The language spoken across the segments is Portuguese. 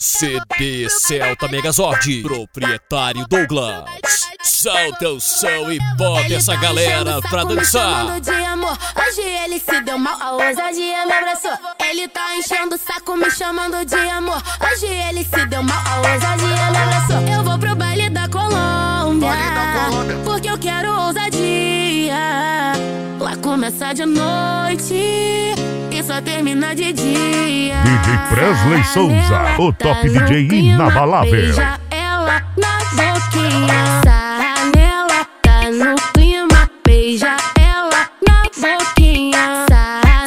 CD Celta Megazord, proprietário Douglas. Solta o som e bota essa galera pra dançar. De amor. Hoje ele se deu mal, a ousadia me abraçou. Ele tá enchendo o saco me chamando de amor. Hoje ele se deu mal, a ousadia me abraçou. Eu vou pro baile da Colômbia, porque eu quero ousadia. Lá começa de noite e só termina de dia. DJ Presley Souza, o top DJ inabalável. Beija ela na boquinha, sarra nela, tá no clima. Beija ela na boquinha, sarra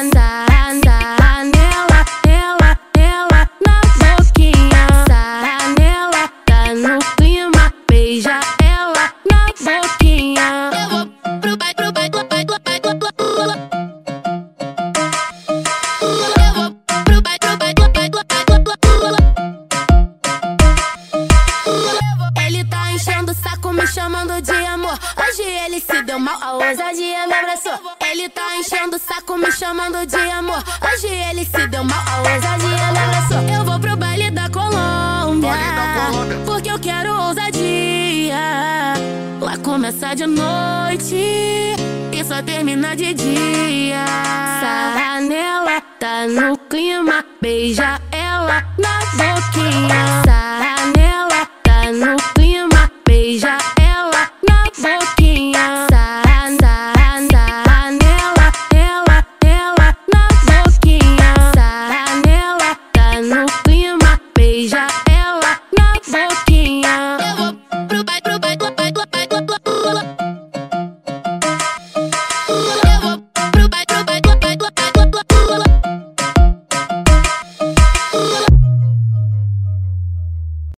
nela, ela na boquinha, sarra nela, tá no clima. Beija ela na boquinha. Eu vou pro baile, pro baile, pro baile, pro baile, pro baile. Me chamando de amor. Hoje ele se deu mal, a ousadia me abraçou. Ele tá enchendo o saco me chamando de amor. Hoje ele se deu mal, a ousadia me abraçou. Eu vou pro baile da Colômbia, porque eu quero ousadia. Lá começa de noite e só termina de dia. Sarra nela, tá no clima. Beija ela na boca.